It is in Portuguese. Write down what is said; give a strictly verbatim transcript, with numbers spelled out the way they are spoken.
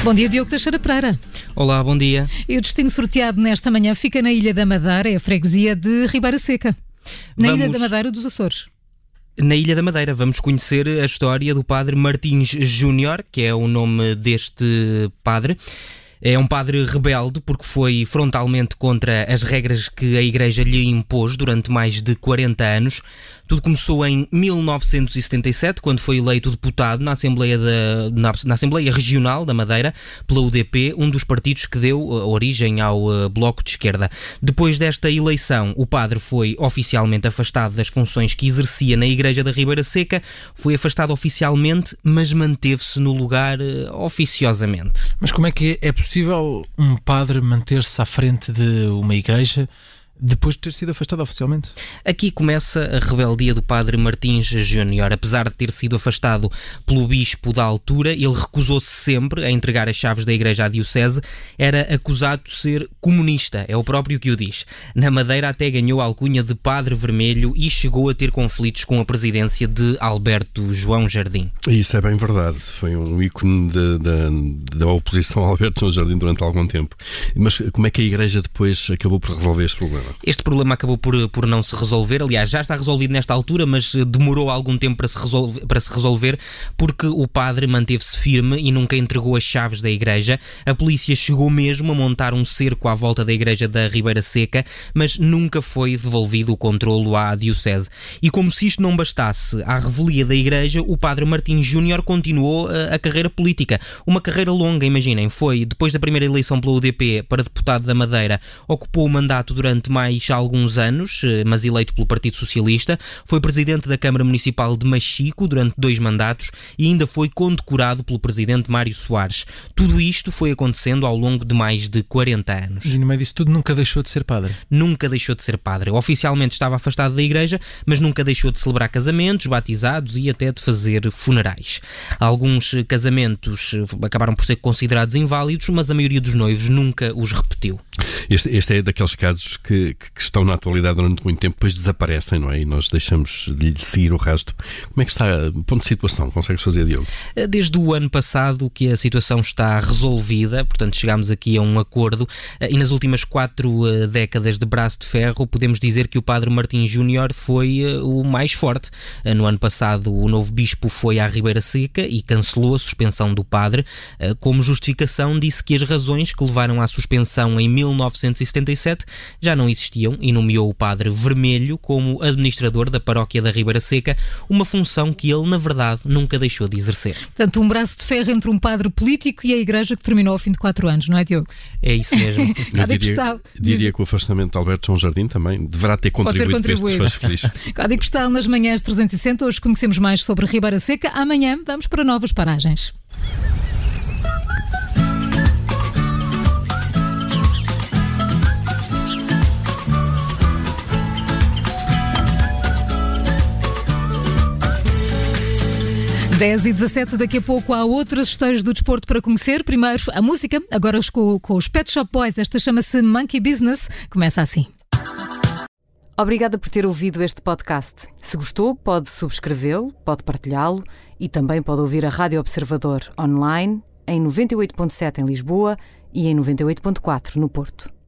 Bom dia, Diogo Teixeira Pereira. Olá, bom dia. E o destino sorteado nesta manhã fica na Ilha da Madeira, é a freguesia de Ribeira Seca. Na Vamos... Ilha da Madeira dos Açores. Na Ilha da Madeira vamos conhecer a história do padre Martins Júnior, que é o nome deste padre. É um padre rebelde porque foi frontalmente contra as regras que a Igreja lhe impôs durante mais de quarenta anos. Tudo começou em mil novecentos e setenta e sete, quando foi eleito deputado na Assembleia, da, na, na Assembleia Regional da Madeira pela U D P, um dos partidos que deu origem ao uh, Bloco de Esquerda. Depois desta eleição, o padre foi oficialmente afastado das funções que exercia na Igreja da Ribeira Seca. Foi afastado oficialmente, mas manteve-se no lugar uh, oficiosamente. Mas como é que é possível um padre manter-se à frente de uma igreja depois de ter sido afastado oficialmente? Aqui começa a rebeldia do padre Martins Júnior. Apesar de ter sido afastado pelo bispo da altura, ele recusou-se sempre a entregar as chaves da igreja à diocese. Era acusado de ser comunista, é o próprio que o diz. Na Madeira até ganhou a alcunha de Padre Vermelho e chegou a ter conflitos com a presidência de Alberto João Jardim. Isso é bem verdade. Foi um ícone da oposição a Alberto João Jardim durante algum tempo. Mas como é que a igreja depois acabou por resolver este problema? Este problema acabou por, por não se resolver. Aliás, já está resolvido nesta altura, mas demorou algum tempo para se resolver, para se resolver porque o padre manteve-se firme e nunca entregou as chaves da igreja. A polícia chegou mesmo a montar um cerco à volta da igreja da Ribeira Seca, mas nunca foi devolvido o controlo à diocese. E como se isto não bastasse à revelia da igreja, o padre Martins Júnior continuou a, a carreira política. Uma carreira longa, imaginem. Foi, depois da primeira eleição pela U D P para deputado da Madeira, ocupou o mandato durante mais mais alguns anos, mas eleito pelo Partido Socialista. Foi presidente da Câmara Municipal de Machico durante dois mandatos e ainda foi condecorado pelo presidente Mário Soares. Tudo isto foi acontecendo ao longo de mais de quarenta anos. E no meio disso tudo nunca deixou de ser padre? Nunca deixou de ser padre. Oficialmente estava afastado da igreja, mas nunca deixou de celebrar casamentos, batizados e até de fazer funerais. Alguns casamentos acabaram por ser considerados inválidos, mas a maioria dos noivos nunca os repetiu. Este, este é daqueles casos que, que estão na atualidade durante muito tempo, depois desaparecem, não é? E nós deixamos de lhe seguir o resto. Como é que está o ponto de situação? Consegues fazer, Diogo? Desde o ano passado que a situação está resolvida, portanto chegámos aqui a um acordo e nas últimas quatro décadas de braço de ferro podemos dizer que o padre Martins Júnior foi o mais forte. No ano passado o novo bispo foi à Ribeira Seca e cancelou a suspensão do padre. Como justificação disse que as razões que levaram à suspensão em mil novecentos e setenta e sete já não existiam e nomeou o padre Vermelho como administrador da paróquia da Ribeira Seca, uma função que ele, na verdade, nunca deixou de exercer. Portanto, um braço de ferro entre um padre político e a igreja que terminou ao fim de quatro anos, não é, Diogo? É isso mesmo. Eu diria, diria que o afastamento de Alberto João Jardim também deverá ter contribuído, ter contribuído. para este desfecho feliz. Código Postal nas manhãs trezentos e sessenta. Hoje conhecemos mais sobre Ribeira Seca. Amanhã vamos para novas paragens. dez e dezassete, daqui a pouco há outras histórias do desporto para conhecer. Primeiro a música, agora com, com os Pet Shop Boys. Esta chama-se Monkey Business. Começa assim. Obrigada por ter ouvido este podcast. Se gostou, pode subscrevê-lo, pode partilhá-lo e também pode ouvir a Rádio Observador online em noventa e oito ponto sete em Lisboa e em noventa e oito ponto quatro no Porto.